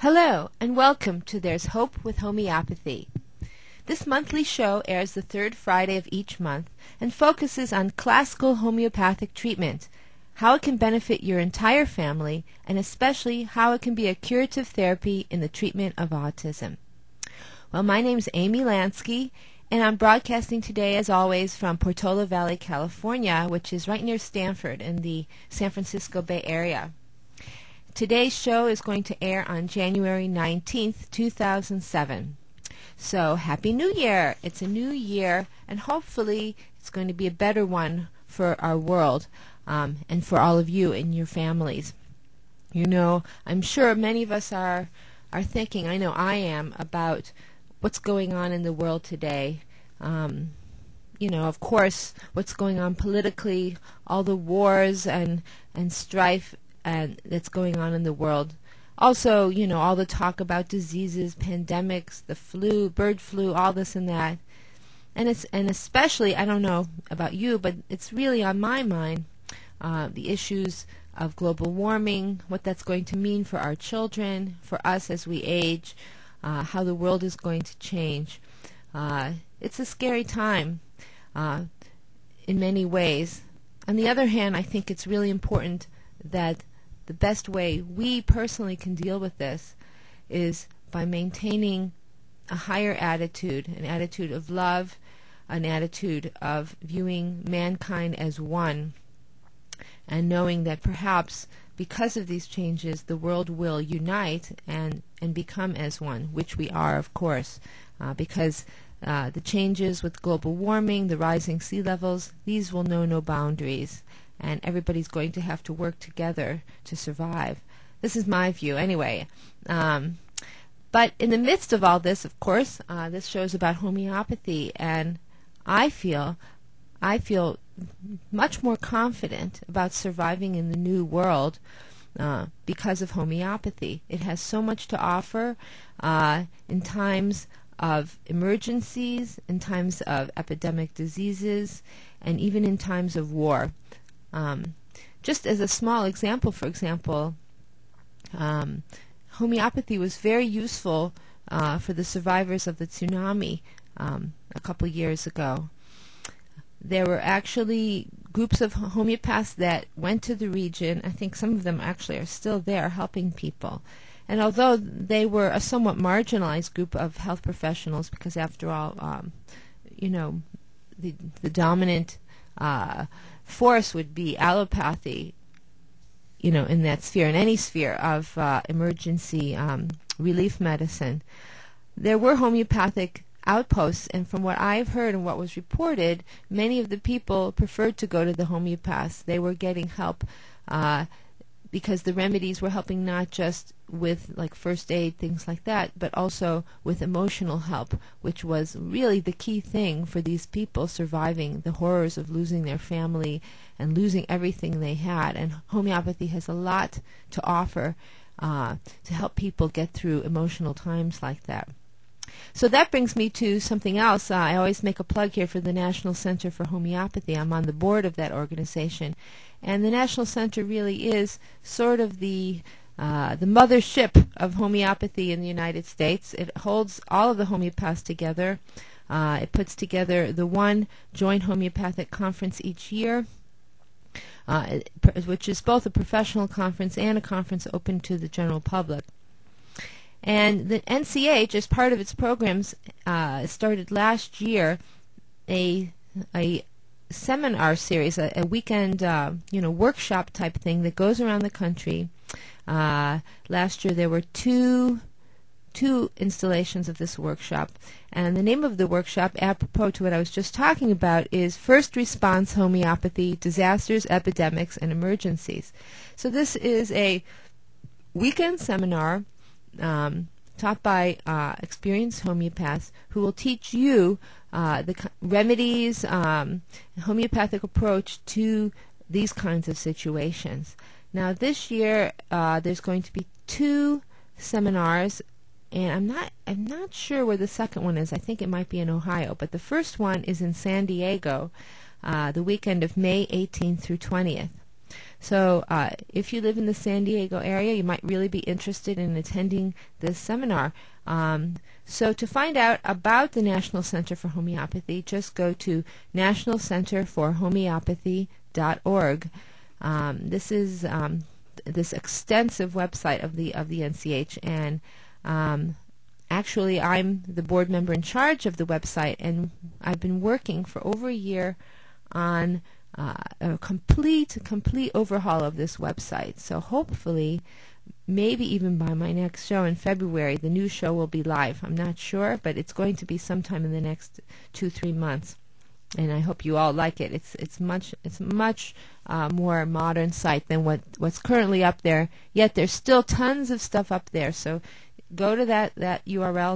Hello, and welcome to There's Hope with Homeopathy. This monthly show airs the third Friday of each month and focuses on classical homeopathic treatment, how it can benefit your entire family, and especially how it can be a curative therapy in the treatment of autism. Well, my name's Amy Lansky, and I'm broadcasting today, as always, from Portola Valley, California, which is right near Stanford in the San Francisco Bay Area. Today's show is going to air on January 19th, 2007. So, Happy New Year! It's a new year, and hopefully it's going to be a better one for our world and for all of you and your families. You know, I'm sure many of us are thinking, I know I am, about what's going on in the world today. Of course, what's going on politically, all the wars and strife and that's going on in the world. Also, all the talk about diseases, pandemics, the flu, bird flu, all this and that. And especially, I don't know about you, but it's really on my mind, the issues of global warming, what that's going to mean for our children, for us as we age, how the world is going to change. It's a scary time in many ways. On the other hand, I think it's really important that the best way we personally can deal with this is by maintaining a higher attitude, an attitude of love, an attitude of viewing mankind as one, and knowing that perhaps because of these changes the world will unite and become as one, which we are, of course, because the changes with global warming, the rising sea levels, these will know no boundaries. And everybody's going to have to work together to survive. This is my view, anyway. But in the midst of all this, of course, this show is about homeopathy, and I feel much more confident about surviving in the new world because of homeopathy. It has so much to offer in times of emergencies, in times of epidemic diseases, and even in times of war. Just as a small example, for example, homeopathy was very useful for the survivors of the tsunami a couple years ago. There were actually groups of homeopaths that went to the region. I think some of them actually are still there helping people. And although they were a somewhat marginalized group of health professionals, because after all, the dominant force would be allopathy, in that sphere, in any sphere of emergency relief medicine. There were homeopathic outposts, and from what I've heard and what was reported, many of the people preferred to go to the homeopaths. They were getting help because the remedies were helping not just with like first aid, things like that, but also with emotional help, which was really the key thing for these people surviving the horrors of losing their family and losing everything they had. And homeopathy has a lot to offer to help people get through emotional times like that. So that brings me to something else. I always make a plug here for the National Center for Homeopathy. I'm on the board of that organization. And the National Center really is sort of the mothership of homeopathy in the United States. It holds all of the homeopaths together. It puts together the one joint homeopathic conference each year, which is both a professional conference and a conference open to the general public. And the NCH, as part of its programs, started last year a seminar series, a weekend, workshop type thing that goes around the country. Last year there were two installations of this workshop, and the name of the workshop, apropos to what I was just talking about, is First Response Homeopathy: Disasters, Epidemics, and Emergencies. So this is a weekend seminar taught by experienced homeopaths who will teach you the remedies, homeopathic approach to these kinds of situations. Now this year there's going to be two seminars, and I'm not sure where the second one is. I think it might be in Ohio, but the first one is in San Diego, the weekend of May 18th through 20th. So if you live in the San Diego area, you might really be interested in attending this seminar. So to find out about the National Center for Homeopathy, just go to nationalcenterforhomeopathy.org. This is this extensive website of the NCH, and actually I'm the board member in charge of the website, and I've been working for over a year on a complete overhaul of this website. So hopefully, maybe even by my next show in February, the new show will be live. I'm not sure, but it's going to be sometime in the next 2-3 months. And I hope you all like it. It's much more modern site than what's currently up there. Yet there's still tons of stuff up there. So go to that URL,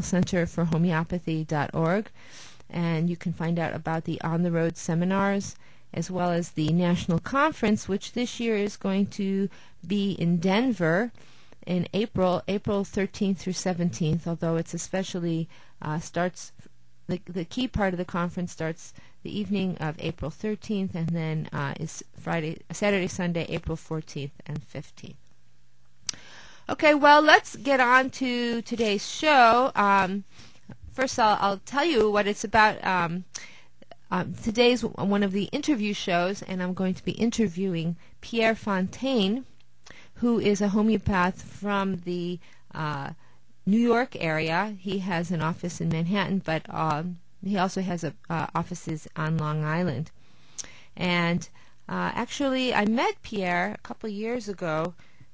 nationalcenterforhomeopathy.org, and you can find out about the on-the-road seminars, as well as the national conference, which this year is going to be in Denver in April 13th through 17th, although it's especially starts, the key part of the conference starts the evening of April 13th, and then is Saturday, Sunday, April 14th and 15th. Okay, well, let's get on to today's show. First, I'll tell you what it's about. Today's one of the interview shows, and I'm going to be interviewing Pierre Fontaine, who is a homeopath from the New York area. He has an office in Manhattan, but he also has offices on Long Island. And actually, I met Pierre a couple years ago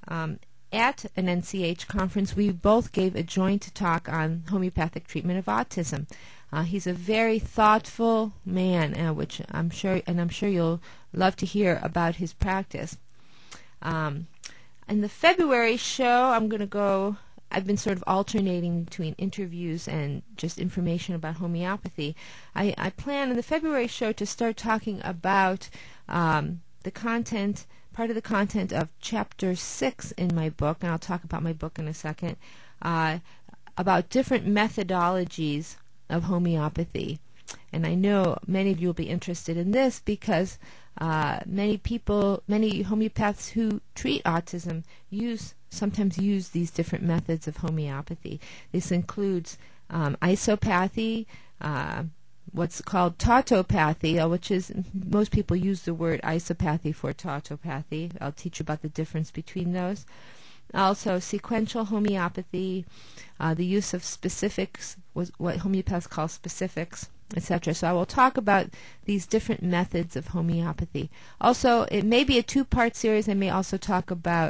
at an NCH conference. We both gave a joint talk on homeopathic treatment of autism. He's a very thoughtful man, which I'm sure you'll love to hear about his practice. In the February show, I've been sort of alternating between interviews and just information about homeopathy. I plan in the February show to start talking about the content, part of the content of Chapter 6 in my book, and I'll talk about my book in a second, about different methodologies of homeopathy. And I know many of you will be interested in this because many homeopaths who treat autism sometimes use these different methods of homeopathy. This includes isopathy, what's called tautopathy, which is, most people use the word isopathy for tautopathy. I'll teach you about the difference between those. Also, sequential homeopathy, the use of specifics, what homeopaths call specifics, etc. So I will talk about these different methods of homeopathy. Also, it may be a two-part series. I may also talk about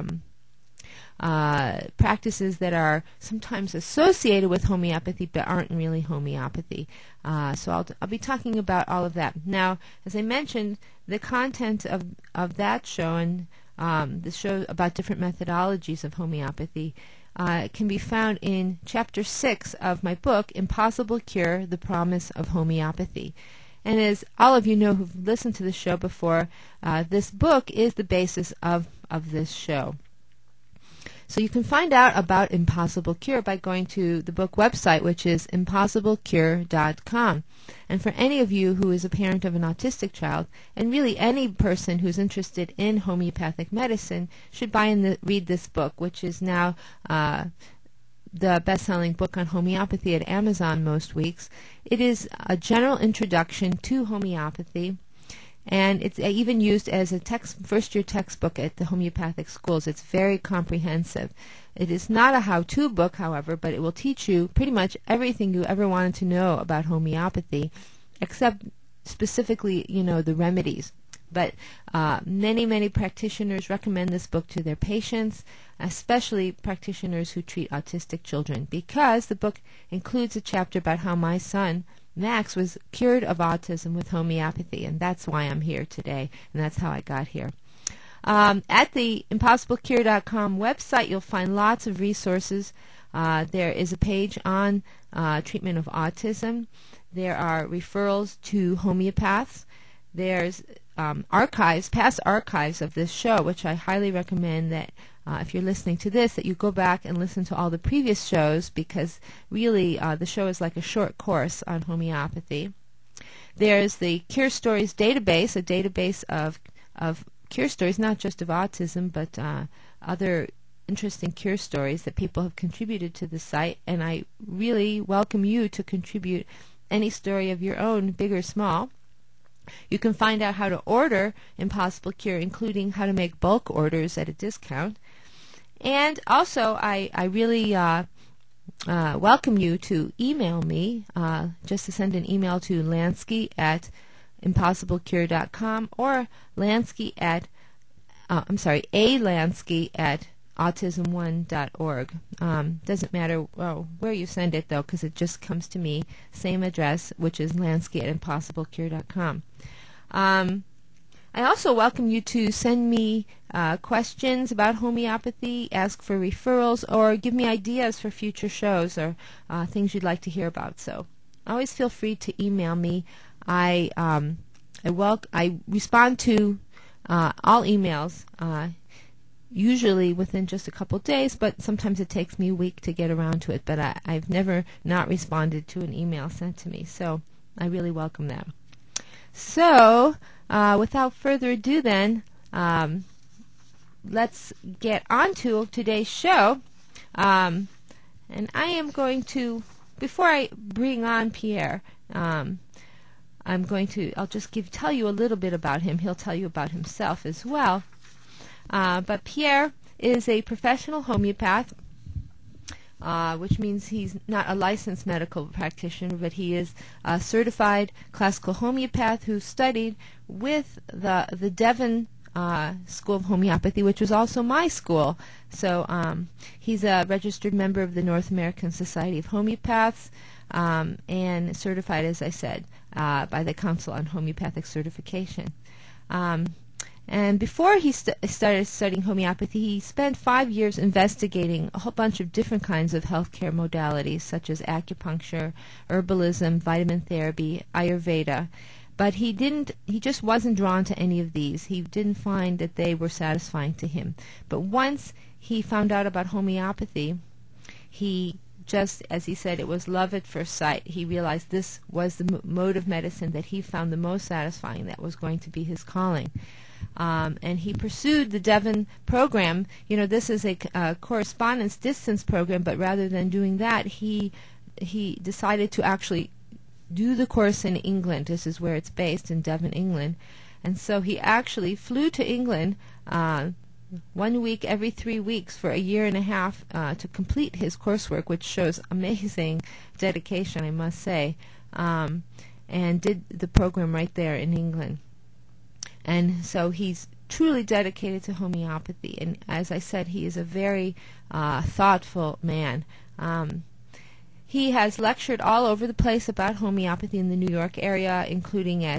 practices that are sometimes associated with homeopathy but aren't really homeopathy. So I'll be talking about all of that. Now, as I mentioned, the content of that show and the show about different methodologies of homeopathy can be found in Chapter 6 of my book, Impossible Cure, The Promise of Homeopathy. And as all of you know who've listened to the show before, this book is the basis of this show. So you can find out about Impossible Cure by going to the book website, which is impossiblecure.com. And for any of you who is a parent of an autistic child, and really any person who's interested in homeopathic medicine, should buy and read this book, which is now the best-selling book on homeopathy at Amazon most weeks. It is a general introduction to homeopathy, and it's even used as a first-year textbook at the homeopathic schools. It's very comprehensive. It is not a how-to book, however, but it will teach you pretty much everything you ever wanted to know about homeopathy, except specifically, the remedies. But many practitioners recommend this book to their patients, especially practitioners who treat autistic children, because the book includes a chapter about how my son, Max, was cured of autism with homeopathy, and that's why I'm here today, and that's how I got here. At the impossiblecure.com website, you'll find lots of resources. There is a page on treatment of autism. There are referrals to homeopaths. There's past archives of this show, which I highly recommend that if you're listening to this, that you go back and listen to all the previous shows, because really the show is like a short course on homeopathy. There's the Cure Stories database, a database of cure stories, not just of autism, but other interesting cure stories that people have contributed to the site, and I really welcome you to contribute any story of your own, big or small. You can find out how to order Impossible Cure, including how to make bulk orders at a discount. And also, I really welcome you to email me, just to send an email to Lansky at impossiblecure.com or Lansky at, Lansky at autism1.org. Doesn't matter where you send it, though, because it just comes to me. Same address, which is Lansky at impossiblecure.com. I also welcome you to send me questions about homeopathy, ask for referrals, or give me ideas for future shows or things you'd like to hear about. So always feel free to email me. I respond to all emails, usually within just a couple days, but sometimes it takes me a week to get around to it. But I've never not responded to an email sent to me, so I really welcome that. So, without further ado then, let's get on to today's show. And I am going to, before I bring on Pierre, I'll just tell you a little bit about him. He'll tell you about himself as well. But Pierre is a professional homeopath, which means he's not a licensed medical practitioner, but he is a certified classical homeopath who studied with the Devon School of Homeopathy, which was also my school. So he's a registered member of the North American Society of Homeopaths, and certified, as I said, by the Council on Homeopathic Certification. And before he started studying homeopathy, he spent 5 years investigating a whole bunch of different kinds of healthcare modalities, such as acupuncture, herbalism, vitamin therapy, Ayurveda. But he just wasn't drawn to any of these. He didn't find that they were satisfying to him. But once he found out about homeopathy, he just, as he said, it was love at first sight. He realized this was the mode of medicine that he found the most satisfying, that was going to be his calling. And he pursued the Devon program. You know, this is a correspondence distance program, but rather than doing that, he decided to actually do the course in England. This is where it's based, in Devon, England. And so he actually flew to England 1 week every 3 weeks for a year and a half to complete his coursework, which shows amazing dedication, I must say, and did the program right there in England. And so he's truly dedicated to homeopathy. And as I said, he is a very thoughtful man. He has lectured all over the place about homeopathy in the New York area, including in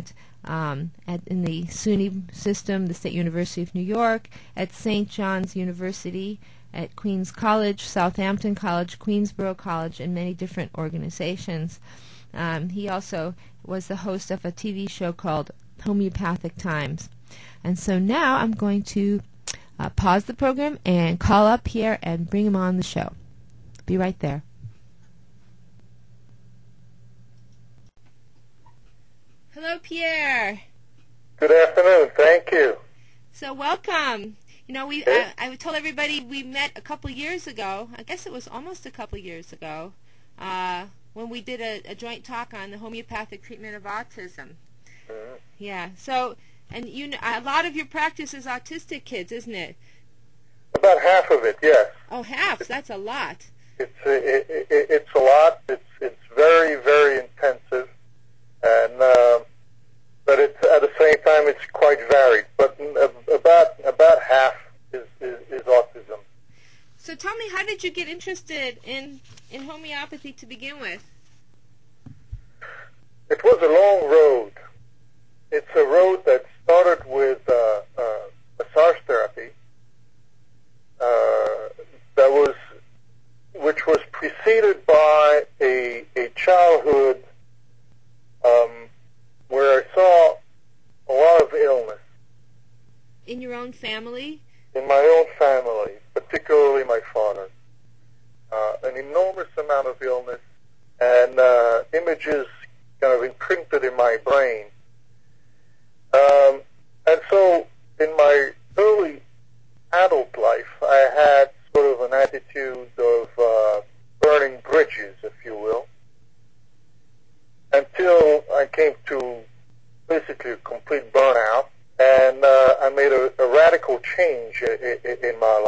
the SUNY system, the State University of New York, at St. John's University, at Queens College, Southampton College, Queensborough College, and many different organizations. He also was the host of a TV show called Homeopathic Times. And so now I'm going to pause the program and call up Pierre and bring him on the show. Be right there. Hello, Pierre. Good afternoon. Thank you. So welcome. You know, I told everybody we met a couple years ago. I guess it was almost a couple years ago when we did a joint talk on the homeopathic treatment of autism. Mm-hmm. Yeah. So, and a lot of your practice is autistic kids, isn't it? About half of it, yes. Oh, half. That's a lot. It's a lot. It's very, very intensive, and but it's at the same time it's quite varied. But about half is autism. So tell me, how did you get interested in homeopathy to begin with? It was a long road. It's a road that started with massage therapy, which was preceded by a childhood where I saw a lot of illness. In your own family? In my own family, particularly my father. An enormous amount of illness and images kind of imprinted in my brain. And so in my early adult life, I had sort of an attitude of burning bridges, if you will, until I came to basically a complete burnout, and I made a radical change in my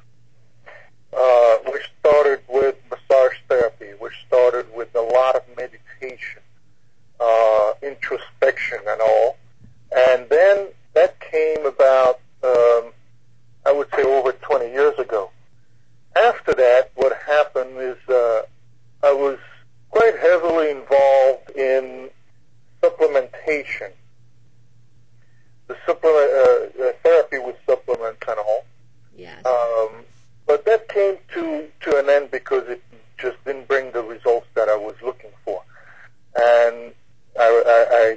life, which started with massage therapy, which started with a lot of meditation, introspection and all. And then that came about, I would say, over 20 years ago. After that, what happened is I was quite heavily involved in supplementation, the therapy with supplements and all. Yes. But that came to an end because it just didn't bring the results that I was looking for. And I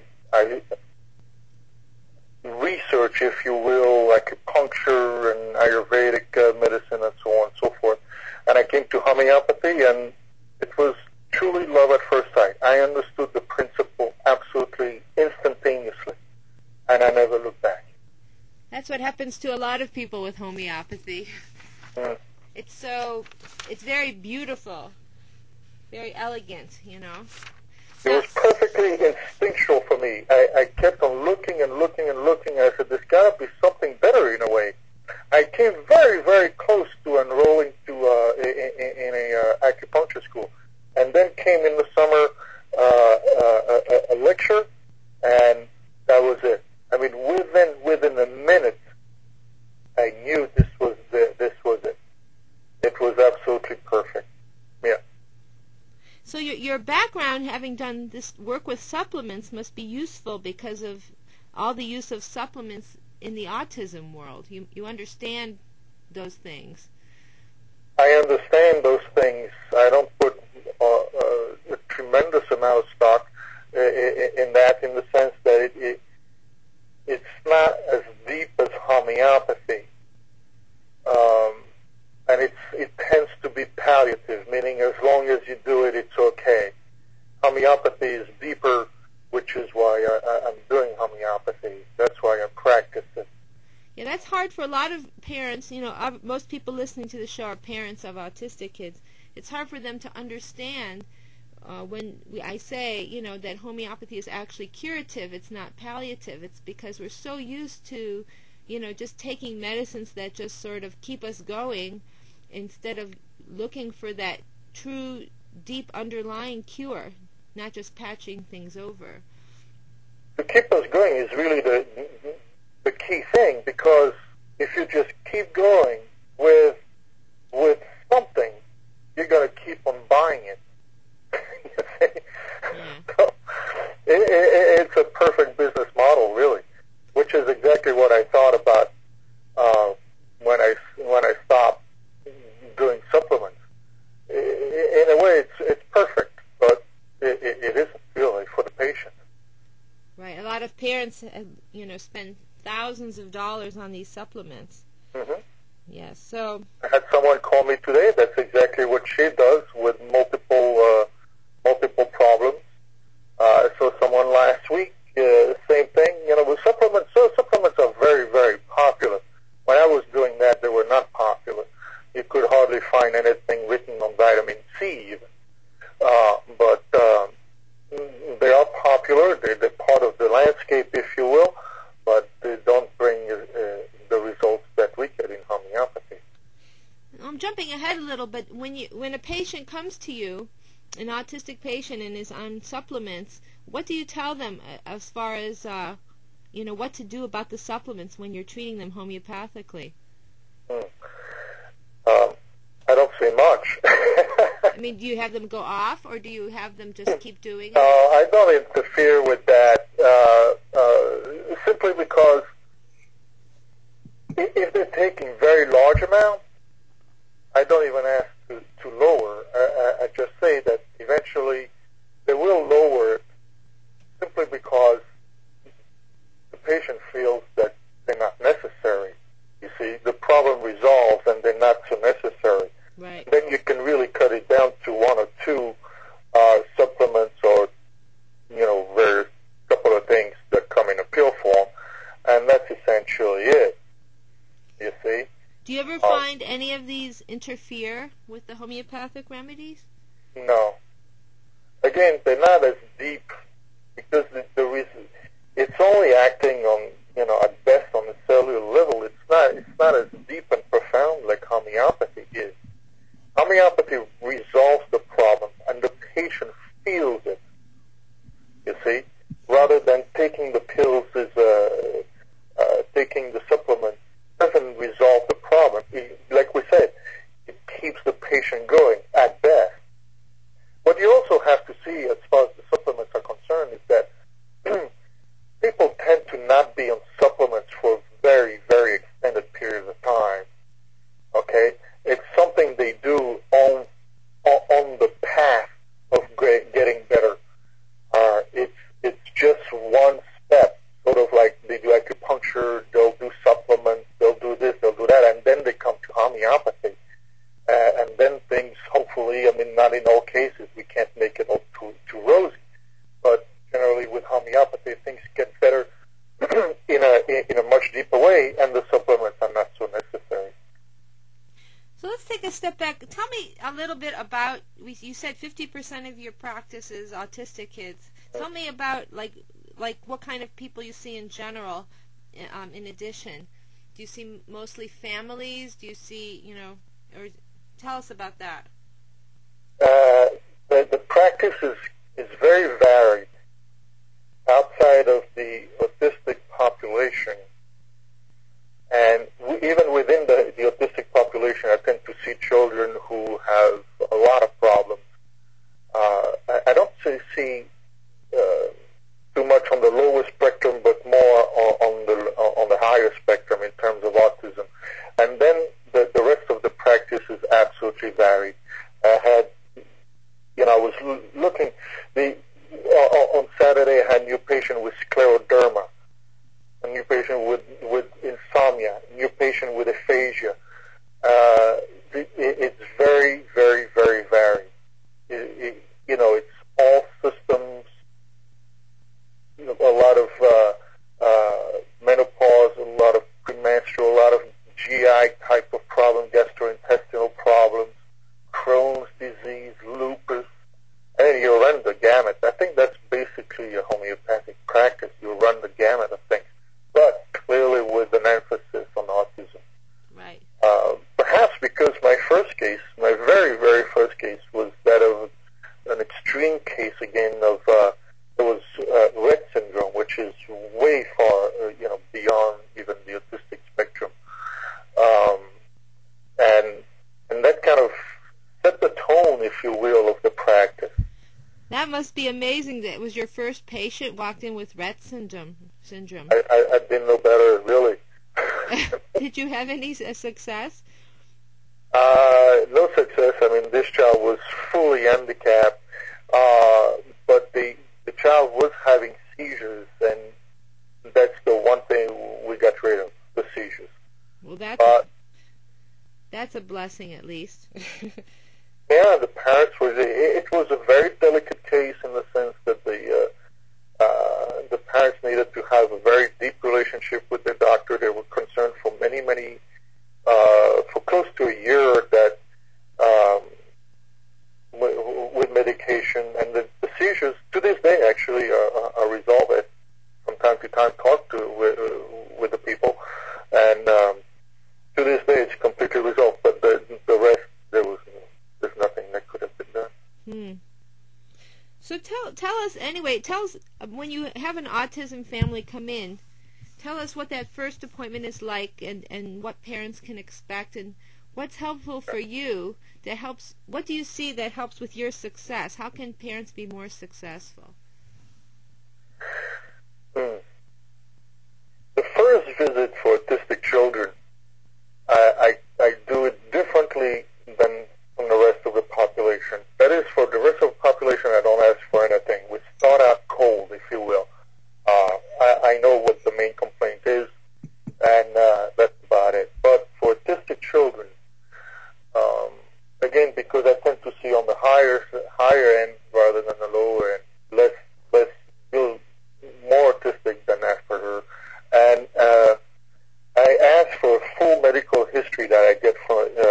research, if you will, acupuncture and Ayurvedic medicine and so on and so forth. And I came to homeopathy, and it was truly love at first sight. I understood the principle absolutely instantaneously, and I never looked back. That's what happens to a lot of people with homeopathy. Mm. It's very beautiful, very elegant, you know. It was perfectly instinctual for me. I kept on looking and looking and looking. I said, there's got to be something better in a way. I came very, very close to enrolling in a acupuncture school. And then came in the summer a lecture, and that was it. I mean, within a minute, I knew this was it. It was absolutely perfect. Yeah. So your background, having done this work with supplements, must be useful because of all the use of supplements in the autism world. You understand those things. I understand those things. I don't put a tremendous amount of stock in that, in the sense that it's not as deep as homeopathy. And it tends to be palliative, meaning as long as you do it, it's okay. Homeopathy is deeper, which is why I'm doing homeopathy. That's why I practice it. Yeah, that's hard for a lot of parents. You know, most people listening to the show are parents of autistic kids. It's hard for them to understand when I say, you know, that homeopathy is actually curative. It's not palliative. It's because we're so used to, you know, just taking medicines that just sort of keep us going, instead of looking for that true, deep underlying cure, not just patching things over. To keep us going is really the key thing, because if you just keep going with something, you're going to keep on buying it. You see? So it's a perfect business model, really, which is exactly what I thought about when I stopped doing supplements. In a way, it's perfect, but it isn't really for the patient. Right. A lot of parents, you know, spend thousands of dollars on these supplements. Mm-hmm. Yes. So I had someone call me today. That's exactly what she does with multiple problems. I saw someone last week. Same thing. You know, with supplements. So supplements are very, very popular. When I was doing that, they were not popular. You could hardly find anything written on vitamin C even. But they are popular. They're part of the landscape, if you will, but they don't bring the results that we get in homeopathy. I'm jumping ahead a little, but when a patient comes to you, an autistic patient, and is on supplements, what do you tell them as far as you know, what to do about the supplements when you're treating them homeopathically? I don't say much. I mean, do you have them go off, or do you have them just keep doing it? No, I don't interfere with that, simply because if they're taking very large amounts, I don't even ask to lower. I just say that eventually they will lower it, simply because the patient feels that they're not necessary. You see, the problem resolves and they're not so necessary. Right. Then you can really cut it down to one or two supplements, or, you know, various couple of things that come in a pill form, and that's essentially it. any of these interfere with the homeopathic remedies? No. Again, they're not as deep because the reason it's only acting on, at best on the cellular level. It's not as deep and profound like homeopathy is. Homeopathy resolves the problem and the patient feels it. You see, rather than taking the pills taking the supplements doesn't resolve the problem. Like we said, it keeps the patient going at best. What you also have to see as far as the supplements are concerned is that people tend to not be on supplements for very, very extended periods of time. Okay? It's something they do on the path of getting better. It's just one step, sort of like they do acupuncture, they'll do supplements, they'll do this, they'll do that, and then they come to homeopathy. And then things, hopefully, not in all cases, we can't make it all too rosy, but generally with homeopathy, things get better in a much deeper way, and the supplements are not so necessary. So let's take a step back. Tell me a little bit about, you said 50% of your practice is autistic kids. Tell me about, like what kind of people you see in general, in addition. Do you see mostly families? Do you see, or tell us about that. The practice is very varied. Outside of the autistic population, and even within the autistic population, I tend to see children who have a lot of problems. I don't see too much on the lower spectrum, but more on the higher spectrum in terms of autism. And then the rest of the practice is absolutely varied. I was looking, on Saturday I had a new patient with scleroderma, a new patient with insomnia, a new patient with aphasia. It's very, very, very varied. It's all systems, a lot of menopause, a lot of premenstrual, a lot of GI type of problem, gastrointestinal problems, Crohn's disease, lupus, and you run the gamut. I think that's basically a homeopathic practice. You run the gamut of things, but clearly with an emphasis on autism. Right. Perhaps because my very, very first case was that of an extreme case again of it was Rett syndrome, which is way far, beyond even the autistic spectrum, and that kind of set the tone, if you will, of the practice. That must be amazing. That was your first patient walked in with Rett syndrome. I didn't know better, really. Did you have any success? No success. This child was fully handicapped, but the child was having seizures, and that's the one thing we got rid of, the seizures. Well, that's a blessing, at least. Yeah, the parents it was a very delicate case in the sense that the parents needed to have a very deep relationship with their doctor. They were concerned for for close to a year that with medication, and the seizures to this day actually are resolved. From time to time, talk with the people, and to this day it's completely resolved. But the rest, there's nothing that could have been done. So tell us anyway. Tell us when you have an autism family come in. Tell us what that first appointment is like, and what parents can expect, and what's helpful for you that helps. What do you see that helps with your success? How can parents be more successful? The first visit for autistic children, I do it differently than from the rest of the population. That is, for the rest of the population, I don't ask for anything. We start out cold, if you will. I know what the main complaint is, and that's about it. But for autistic children, again, because I tend to see on the higher end rather than the lower end, less more autistic than Asperger, and I ask for a full medical history that I get from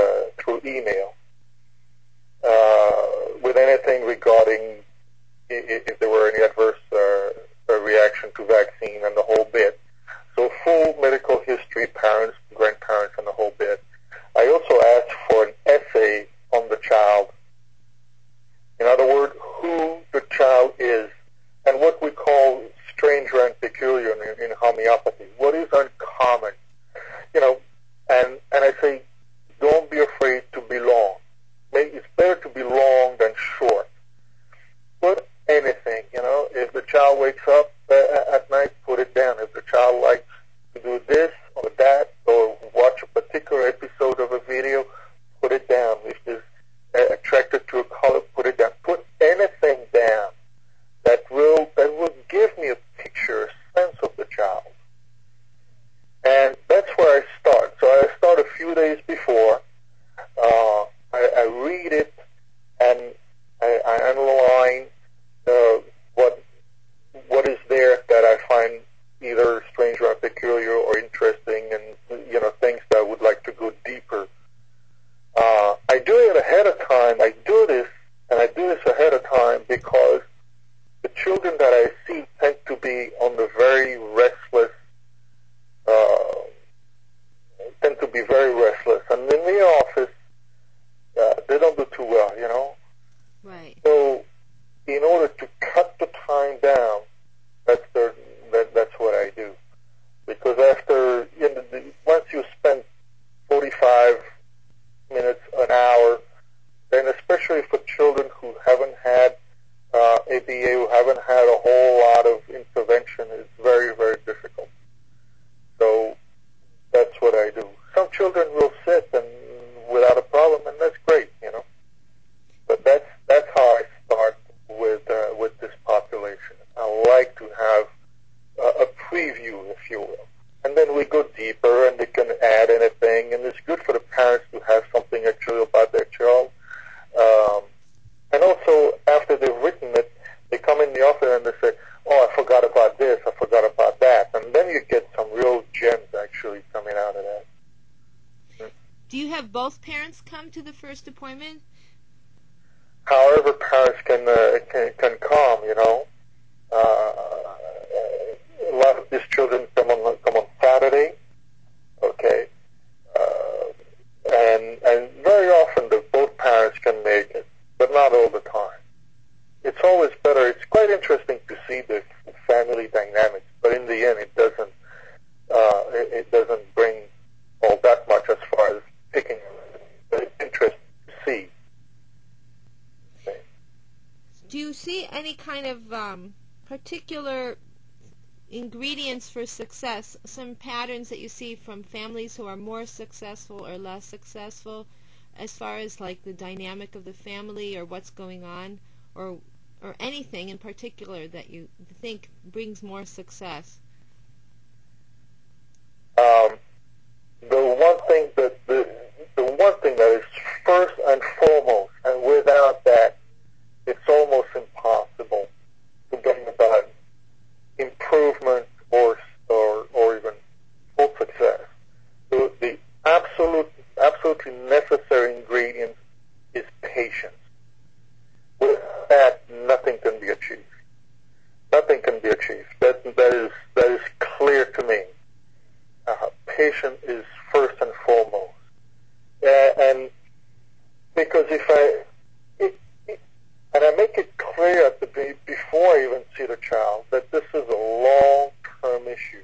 everything regarding if there were any adverse reaction to vaccine and the whole bit. So full medical history, parents, grandparents, and the whole bit. I also asked for an essay on the child. In other words, who the child is and what we call stranger and peculiar in homeopathy. What is uncommon? You know, and I say, don't be afraid to be long. It's better to be long than short. Put anything, you know. If the child wakes up at night, put it down. If the child likes to do this or that or watch a particular episode of a video, put it down. If it's attracted to a color, put it down. Put anything down that will give me a picture, a sense of the child. And that's where I start. So I start a few days before. I read it and I underline what is there that I find either strange or peculiar or interesting, and you know, things that I would like to go deeper. I do it ahead of time. I do this ahead of time because the children that I see tend to be on the very restless, and in the office, they don't do too well, you know. Right. So, in order to cut the time down, that's what I do. Because after, you know, once you spend 45 minutes, an hour, then especially for children who haven't had ABA, who haven't had a whole lot of intervention, it's very, very difficult. So that's what I do. Some children will sit and without a problem, and that's great, you know. But that's how I start with this population. I like to have a preview, if you will. And then we go deeper, and they can add anything, and it's good for the parents to have something actually about their child. And also, after they've written it, they come in the office and they say, oh, I forgot about this, I forgot about that. And then you get some real gems actually coming out of that. Do you have both parents come to the first appointment? However, parents can come, you know. A lot of these children come on Saturday, okay, and very often both parents can make it, but not all the time. It's always better. It's quite interesting to see the family dynamics, but in the end, it doesn't bring all that much as far as picking. But it's interesting to see. Okay. Do you see any kind of particular ingredients for success, some patterns that you see from families who are more successful or less successful, as far as like the dynamic of the family or what's going on, or anything in particular that you think brings more success? The one thing that is first and foremost, and without that, it's almost impossible to bring about improvement or even full success. The absolutely necessary ingredient is patience. With that, nothing can be achieved. Nothing can be achieved. That is clear to me. Patience is first and foremost. And because and I make it clear before I even see the child that this is a long-term issue.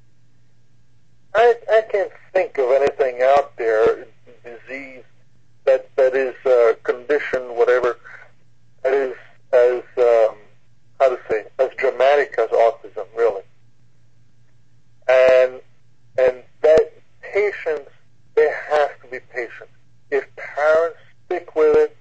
I can't think of anything out there, disease that is condition, whatever, that is as as dramatic as autism, really. And that patience, there has to be patience. If parents stick with it,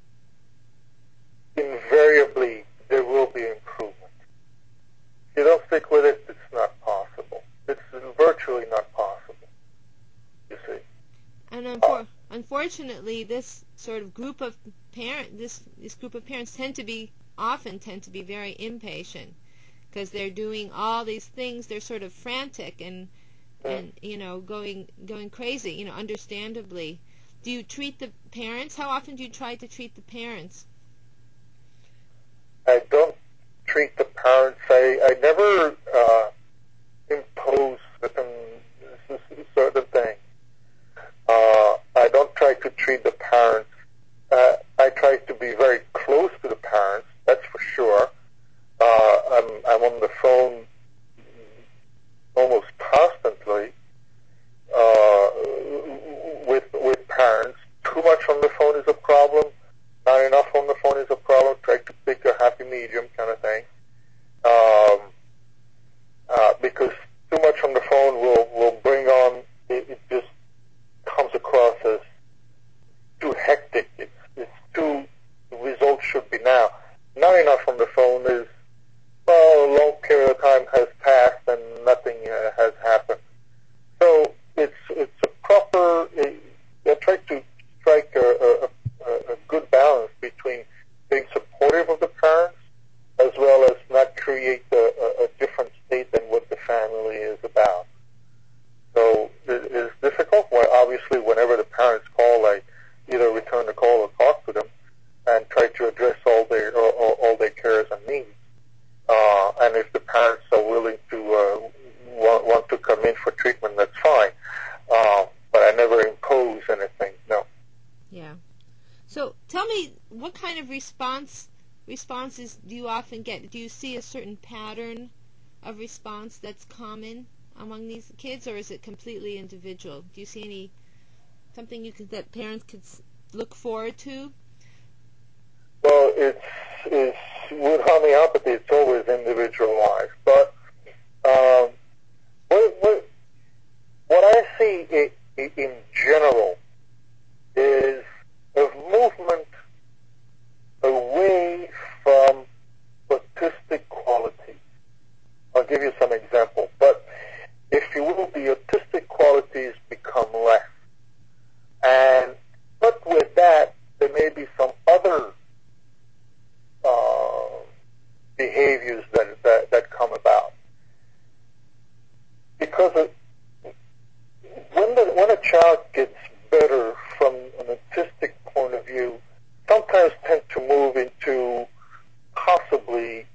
invariably there will be improvement. If you don't stick with it, it's not possible. It's virtually not possible, you see. And unfortunately, this sort of group of this group of parents tend to be very impatient because they're doing all these things. They're sort of frantic and you know, going crazy, you know, understandably. Do you treat the parents? How often do you try to treat the parents? I don't treat the parents. I never impose certain things. I don't try to treat the parents. I try to be very close to the parents. That's for sure. I'm on the phone almost constantly with parents. Too much on the phone is a problem. Not enough on the phone is a problem. Try to pick a happy medium kind of thing. Because too much on the phone will bring on, it just comes across as too hectic. It's too, the result should be now. Not enough on the phone is, well, a long period of time has passed and nothing has happened. So it's a proper, I try to strike a good balance between being supportive of the parents as well as not create a different state than what the family is about. So it is difficult. Well, obviously, whenever the parents call, I either return the call or talk to them and try to address all their cares and needs. And if the parents are willing to want to come in for treatment, that's fine. But I never impose anything. No. Yeah. So tell me, what kind of responses do you often get? Do you see a certain pattern of response that's common among these kids, or is it completely individual? Do you see something that parents could look forward to? Well, it's with homeopathy, it's always individualized. But what I see in general is a movement away from autistic qualities. I'll give you some examples. But if you will, the autistic qualities become less. But with that, there may be some other behaviors that come about. Because when a child gets better from an autistic point of view, sometimes tend to move into possibly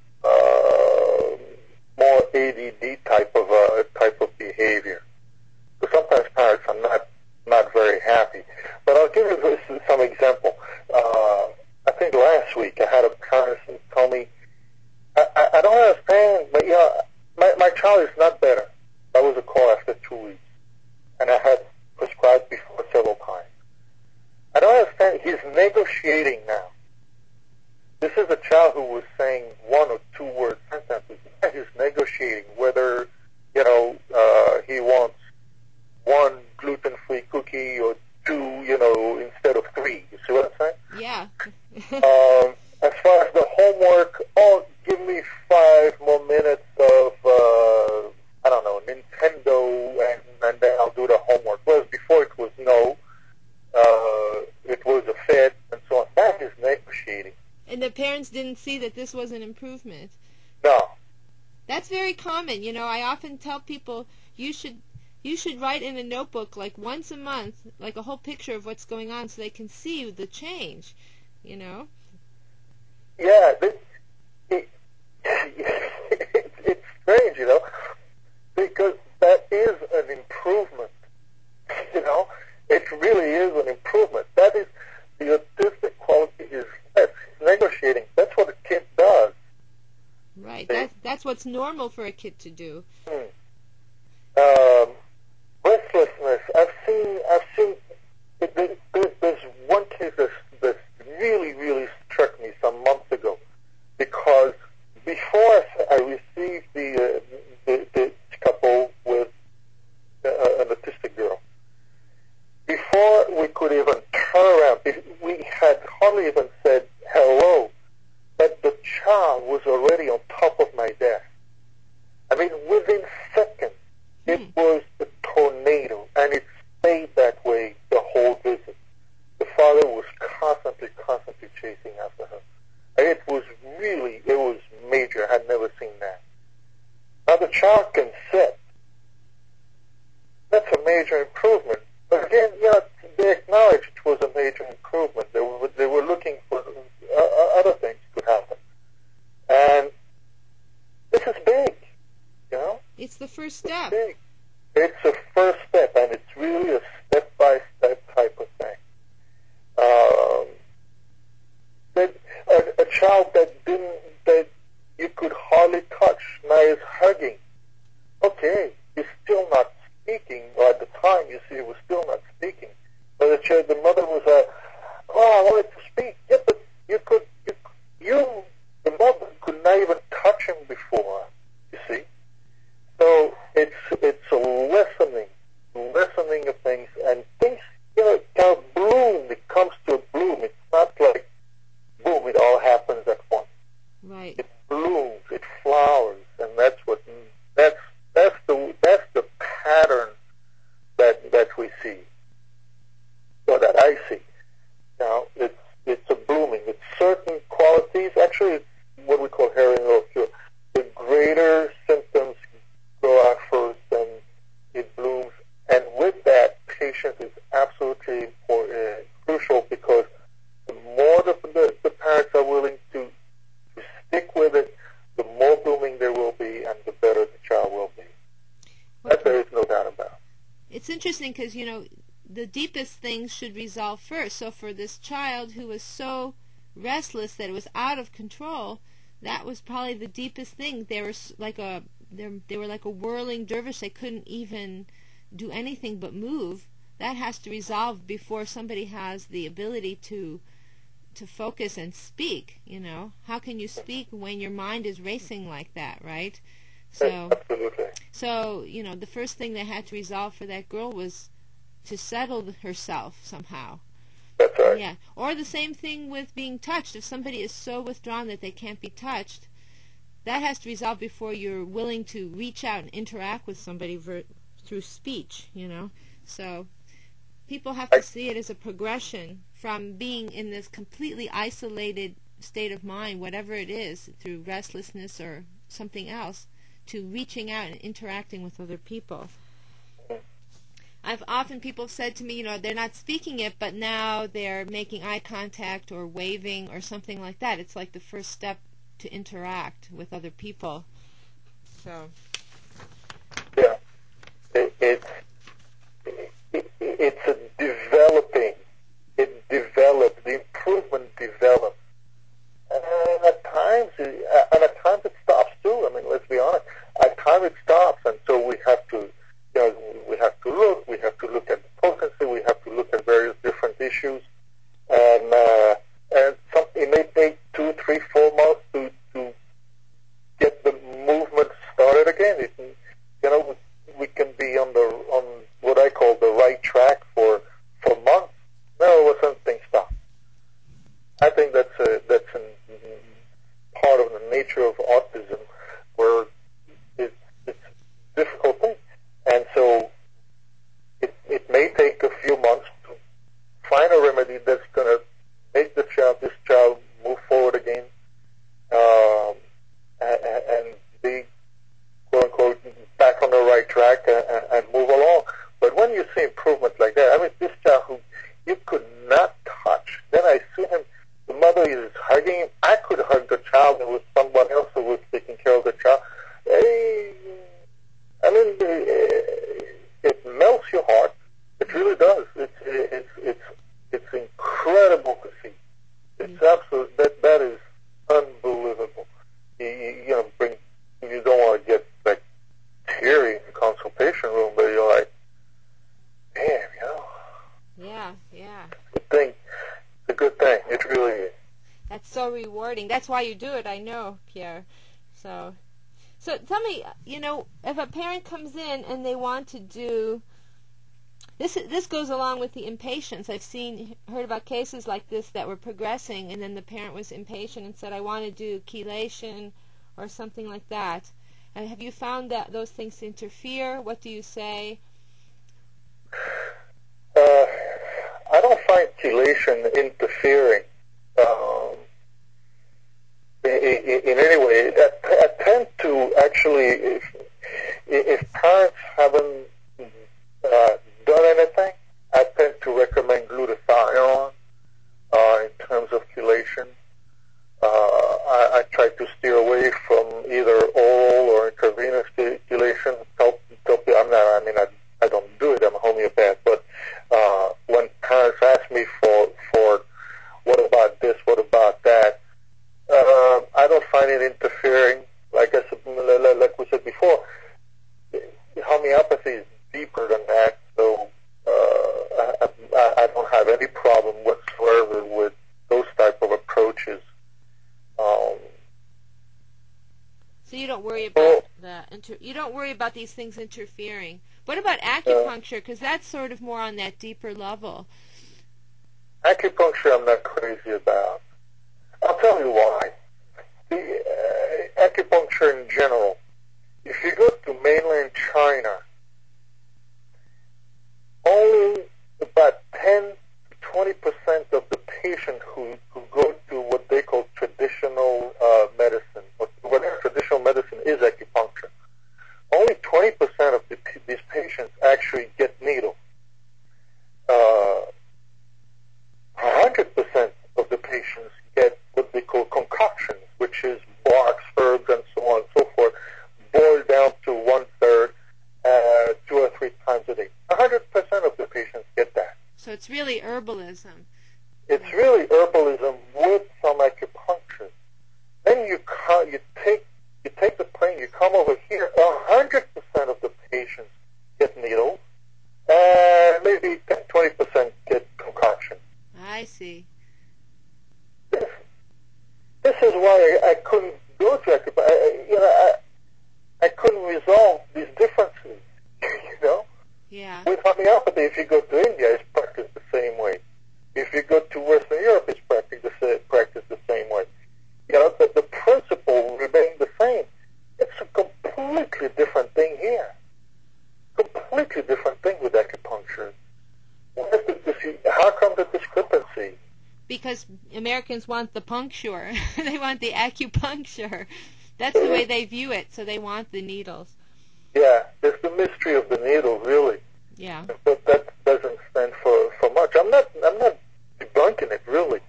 more ADD type of behavior. So sometimes parents are not very happy. But I'll give you some example. I think last week I had a parent tell me, I don't understand, but my child is not better. That was a call after 2 weeks, and I had prescribed before several times. I don't understand. He's negotiating now. This is a child who was saying 1 or 2 word sentences. He's negotiating whether he wants 1 gluten-free cookie or 2, instead of 3. You see what I'm saying? Yeah. As far as the homework, give me 5 more minutes of, I don't know, Nintendo, and then I'll do the homework. Whereas before it was no, it was a fit, and so on. That is negotiating. And the parents didn't see that this was an improvement. No. That's very common. I often tell people you should write in a notebook like once a month, like a whole picture of what's going on, so they can see the change. Yeah, it's strange, because that is an improvement. It really is an improvement. That is, the autistic quality is negotiating. That's what a kid does. Right. That's what's normal for a kid to do. Restlessness. I've seen. There's one case that really, really struck me some months ago, because before I received the couple with an autistic girl, before we could even turn around, we had hardly even said hello, but the child was already on top of my desk. I mean, within seconds, it was a tornado, and it stayed that way the whole visit. The father was constantly chasing after her. And it was major. I had never seen that. Now the child can sit. That's a major improvement. But again, they acknowledged it was a major improvement. They were looking for other things could happen. first step. It's a first step, and it's really a step-by-step type of thing. A child that you could hardly touch now is hugging. Okay, he's still not speaking. Or at the time, you see, he was still not speaking. But the mother was I wanted to speak. Yeah, but the mother could not even touch him before. You see, so it's a lessening of things, and things kind of bloom. It comes to a bloom. It's not like boom. It all happens at once. Right. It blooms. It flowers, and that's the pattern that we see, or that I see. Now it's a blooming. It's certain qualities. Actually, it's what we call hearing or cure. The greater symptoms go out first, and it blooms. And with that, patience is absolutely crucial, because the more the parents are willing to stick with it, the more blooming there will be, and the better the child will be. That there is no doubt about. It's interesting because, the deepest things should resolve first. So for this child who was so restless that it was out of control, that was probably the deepest thing. They were like a whirling dervish. They couldn't even do anything but move. That has to resolve before somebody has the ability to focus and speak. How can you speak when your mind is racing like that, right? So, absolutely. So, the first thing they had to resolve for that girl was to settle herself somehow. That's right. Yeah. Or the same thing with being touched. If somebody is so withdrawn that they can't be touched, that has to resolve before you're willing to reach out and interact with somebody through speech, So people have to see it as a progression from being in this completely isolated state of mind, whatever it is, through restlessness or something else, to reaching out and interacting with other people. People have said to me, they're not speaking it, but now they're making eye contact or waving or something like that. It's like the first step to interact with other people. So. Yeah, it's a developing. It develops. The improvement develops, and at times it stops too. I mean, let's be honest. At times it stops, and so we have to. We have to look. We have to look at the potency. We have to look at various different issues, and it may take 2, 3, 4 months to get the movement started again. We can be on what I call the right track for months. Now all of a sudden things stop. I think that's part of the nature of autism, where it's a difficult thing. And so it may take a few months to find a remedy that's going to make this child move forward again, and be, quote unquote, back on the right track and move along. But when you see improvement like that, I mean, this child who you could not touch, then I see him, the mother is hugging him. I could hug the child. There was someone else who was taking care of the child. I mean, it melts your heart. It really does. It's incredible to see. It's absolute. That is unbelievable. You don't want to get like teary in the consultation room, but you're like, damn, Yeah. It's a good thing. It really is. That's so rewarding. That's why you do it, I know, Pierre. So tell me, if a parent comes in and they want to do this goes along with the impatience. I've heard about cases like this that were progressing, and then the parent was impatient and said, I want to do chelation or something like that. And have you found that those things interfere? What do you say? I don't find chelation interfering in any way. I tend to actually, if parents haven't done anything, I tend to recommend glutathione in terms of chelation. I try to steer away from either oral or intravenous chelation. Helps don't worry about you don't worry about these things interfering. What about acupuncture? Because that's sort of more on that deeper level. Acupuncture I'm not crazy about. I'll tell you why. The acupuncture in general, if you go to mainland China, only about 10 to 20% of the patients who go to what they call traditional medicine, whatever traditional medicine is acupuncture, only 20% of these patients actually get needles. 100% of the patients get what they call concoctions, which is barks, herbs, and so on and so forth, boiled down to 1/3, 2 or 3 times a day. 100% of the patients get that. So it's really herbalism. It's really herbalism with some acupuncture. Then you take the plane, you come over here. 100% of the patients get needles, and maybe 20% get concoction. I see. This is why I couldn't go to acupuncture. I couldn't resolve these differences. Yeah. With homeopathy, if you go to India, it's practiced the same way. If you go to Western Europe, it's practiced the same way. The principle remains the same. It's a completely different thing here. Completely different thing with acupuncture. How come the discrepancy? Because Americans want the puncture. They want the acupuncture. That's the way they view it, so they want the needles. Yeah, it's the mystery of the needle, really. Yeah. But that doesn't stand for much. I'm not debunking it, really.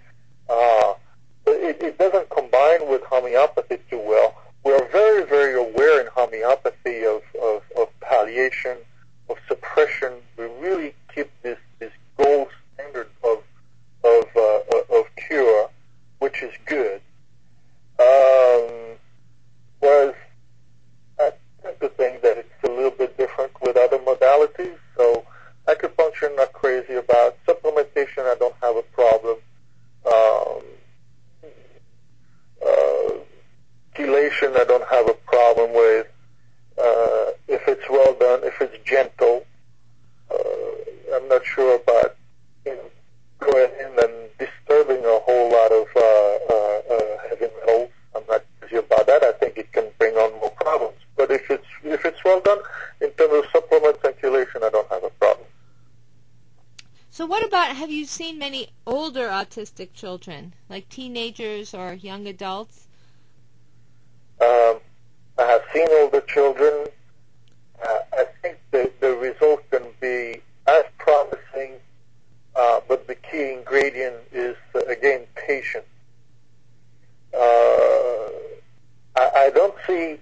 It doesn't combine with homeopathy too well. We're very, very aware in homeopathy of palliation, of suppression. We really keep this gold standard of cure, which is good. Whereas I tend to think that it's a little bit different with other modalities. So acupuncture, I'm not crazy about. Supplementation, I don't have a problem. Chelation, I don't have a problem with. If it's well done, if it's gentle, I'm not sure about going in and disturbing a whole lot of heavy metals. I'm not crazy about that. I think it can bring on more problems. But if it's well done in terms of supplements and chelation, I don't have a problem. So what about, have you seen many older autistic children, like teenagers or young adults? I have seen older children. I think the results can be as promising, but the key ingredient is, again, patience. I don't see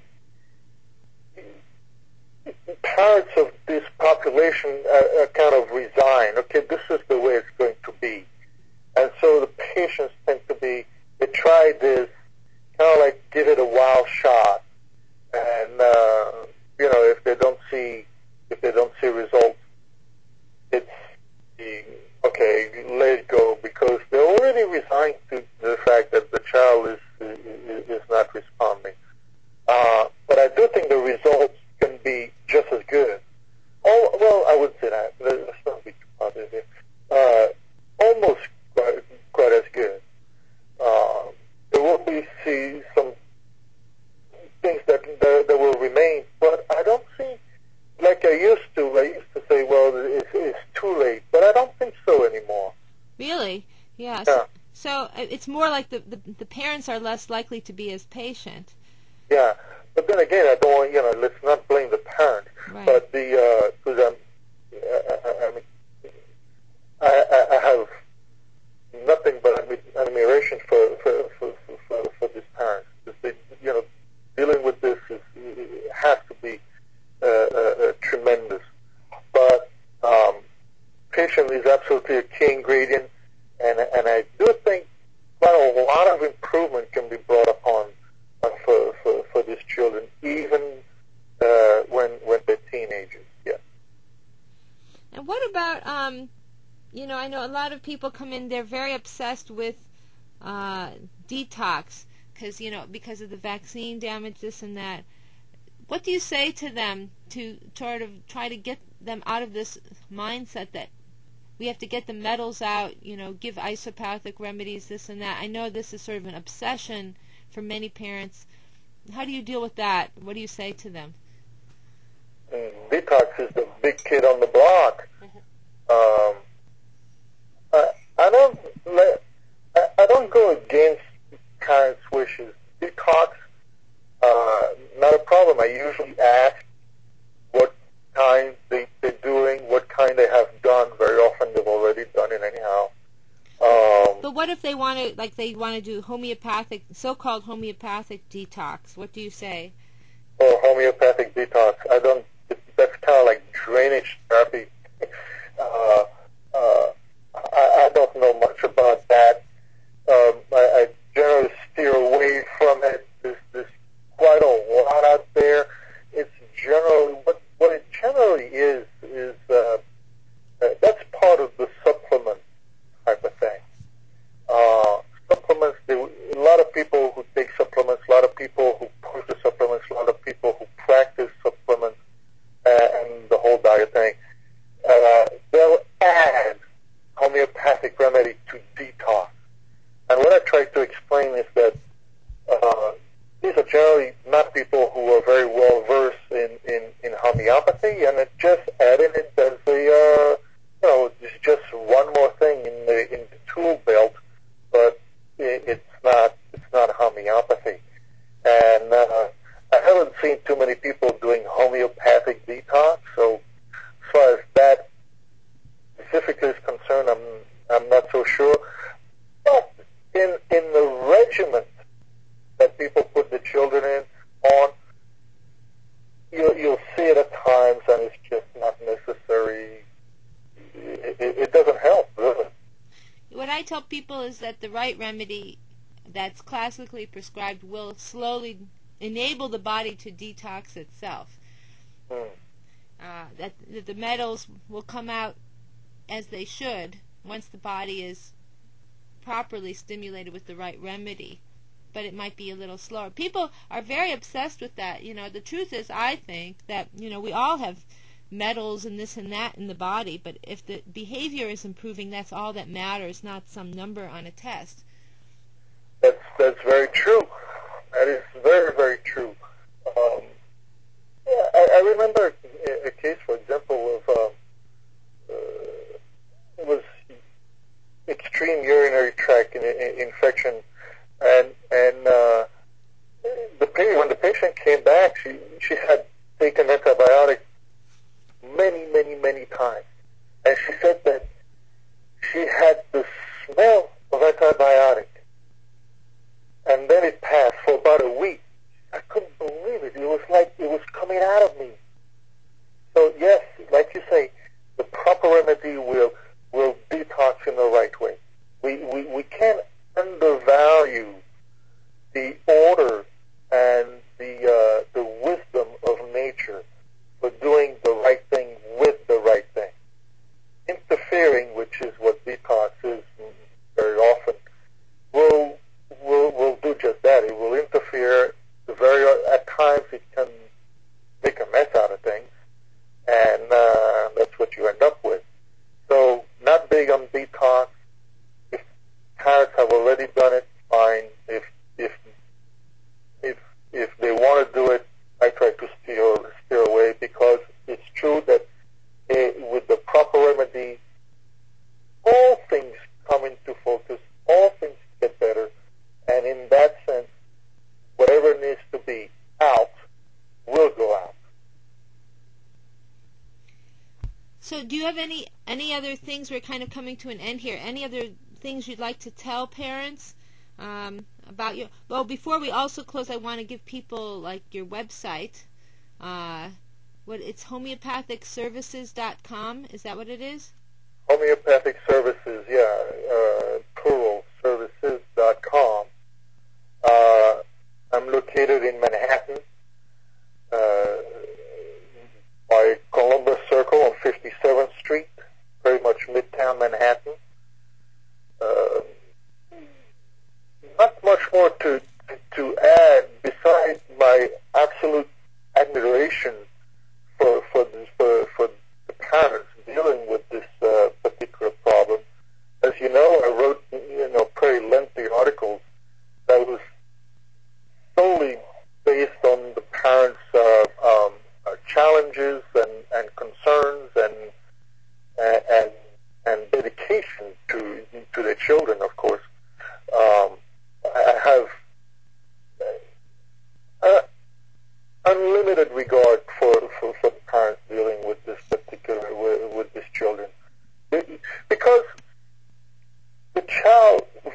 parents of this population kind of resign. Okay, this is the way it's going to be. And so the patients tend to be, they try this, kind of like give it a wild shot. And, if they don't see results, it's, okay, let it go, because they're already resigned to the fact that the child is not responding. But I do think the results can be just as good. Oh, well, I wouldn't say that. Let's not be too positive here. Almost quite as good. There will be some things that will remain, but I don't see, like I used to say, well, it's too late, but I don't think so anymore. Really? Yeah. Yeah. So it's more like the parents are less likely to be as patient. Yeah, but then again, I don't want, let's not blame the parents, Right. but because I have nothing but admiration for these parents. They, dealing with this has to be tremendous. But patience is absolutely a key ingredient, and I do think quite a lot of improvement can be brought upon for these children, even when they're teenagers. Yeah. And what about I know a lot of people come in, they're very obsessed with detox because of the vaccine damage, this and that. What do you say to them to sort of try to get them out of this mindset that we have to get the metals out, give isopathic remedies, this and that? I know this is sort of an obsession for many parents. How do you deal with that? What do you say to them? Detox is the big kid on the block. I don't go against parents' wishes. Detox, not a problem. I usually ask what kind they're doing, what kind they have done. Very often they've already done it anyhow. But what if they want to do homeopathic, so-called homeopathic detox? What do you say? Oh, homeopathic detox. That's kind of like drainage therapy. I don't know much about that. I generally steer away from it. There's quite a lot out there. It's generally, what it generally is that's part of the supplement type of thing. Supplements, a lot of people who take supplements, a lot of people who push the supplements, a lot of people who practice supplements and the whole diet thing, they'll add homeopathic remedy to detox. And what I try to explain is that these are generally not people who are very well versed in homeopathy, and it's just adding it as it's just one more thing in the tool belt, but it's not homeopathy. And I haven't seen too many people doing homeopathic detox, so as far as that specifically is concerned, I'm not so sure. But in the regimen that people put the children on, you'll see it at times, and it's just not necessary. It doesn't help, really. What I tell people is that the right remedy that's classically prescribed will slowly enable the body to detox itself. That the metals will come out as they should once the body is properly stimulated with the right remedy. But it might be a little slower. People are very obsessed with that. The truth is, I think that, we all have metals and this and that in the body, but if the behavior is improving, that's all that matters, not some number on a test. That's very true. That is very, very true. I remember a case, for example, of it was extreme urinary tract infection, and when the patient came back, she had taken antibiotics many times, and she said that she had the smell of antibiotic, and then it passed for about a week. I couldn't believe it. It was like it was coming out of me. So yes, like you say, the proper remedy will detox in the right way. We can't undervalue the order and the wisdom of nature for doing the right thing with the right thing. Interfering, which is what detox is very often, will do just that. It will interfere. At times it can make a mess out of things, and that's what you end up with. So, not big on detox. If parents have already done it, fine. If they want to do it, I try to steer away, because it's true that with the proper remedy, all things come into focus, all things get better, and in that sense, whatever needs to be out will go out. So do you have any other things? We're kind of coming to an end here. Any other things you'd like to tell parents about your... Well, before we also close, I want to give people your website. It's homeopathicservices.com. Is that what it is? Homeopathic Services, plural, services.com. I'm located in Manhattan, by Columbus Circle on 57th Street, very much midtown Manhattan. Not much more to add besides my absolute admiration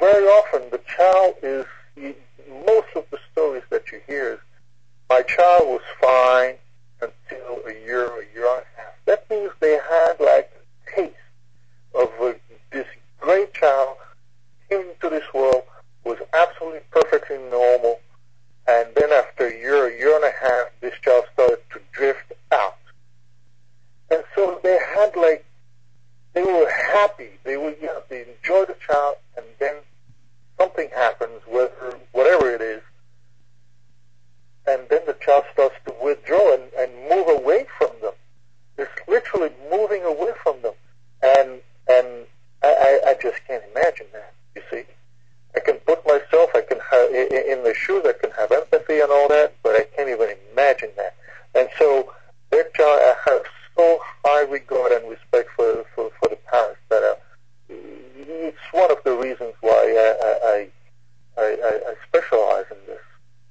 very often the child is, most of the stories that you hear is, my child was fine until a year and a half. That means they had like a taste of this great child came into this world, was absolutely perfectly normal, and then after a year and a half, this child started to drift out. And so they had like, they were happy, they enjoyed the child, and then something happens, whatever it is, and then the child starts to withdraw and move away from them. It's literally moving away from them. And I just can't imagine that, you see. I can put myself, I can have, in the shoes, I can have empathy and all that, but I can't even imagine that. And so, that child, I have so high regard and respect for the parents that it's one of the reasons why I specialize in this.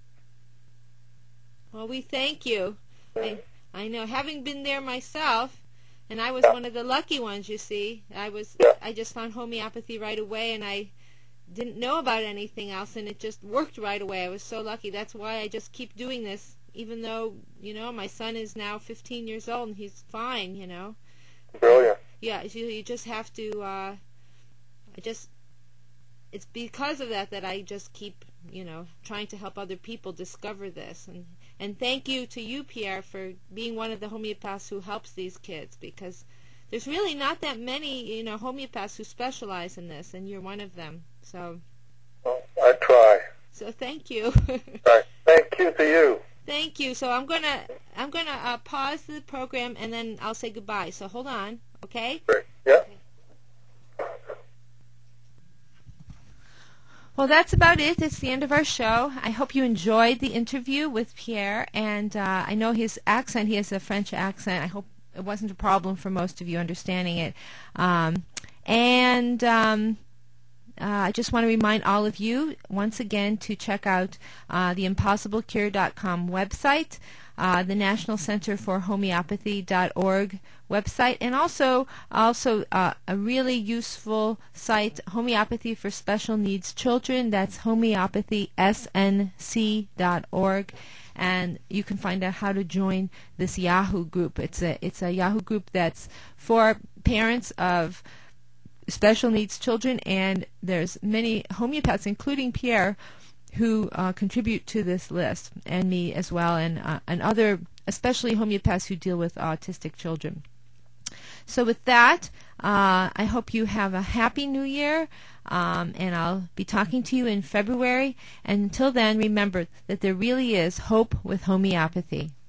Well, we thank you. I know, having been there myself, and I was one of the lucky ones, you see. I just found homeopathy right away, and I didn't know about anything else, and it just worked right away. I was so lucky. That's why I just keep doing this, even though, my son is now 15 years old, and he's fine, Brilliant. Yeah, you just have to, it's because of that I just keep, trying to help other people discover this. And thank you to you, Pierre, for being one of the homeopaths who helps these kids, because there's really not that many, homeopaths who specialize in this, and you're one of them. So. Well, I try. So thank you. Right. Thank you to you. Thank you. So I'm gonna pause the program, and then I'll say goodbye. So hold on, okay? Great. Yeah. Okay. Well, that's about it. It's the end of our show. I hope you enjoyed the interview with Pierre, and I know his accent, he has a French accent. I hope it wasn't a problem for most of you understanding it. I just want to remind all of you, once again, to check out the ImpossibleCure.com website, the National Center for Homeopathy.org website, and also a really useful site, Homeopathy for Special Needs Children. That's homeopathysnc.org, and you can find out how to join this Yahoo group. It's a Yahoo group that's for parents of special needs children, and there's many homeopaths, including Pierre, who contribute to this list, and me as well, and other, especially homeopaths who deal with autistic children. So with that, I hope you have a happy new year, and I'll be talking to you in February. And until then, remember that there really is hope with homeopathy.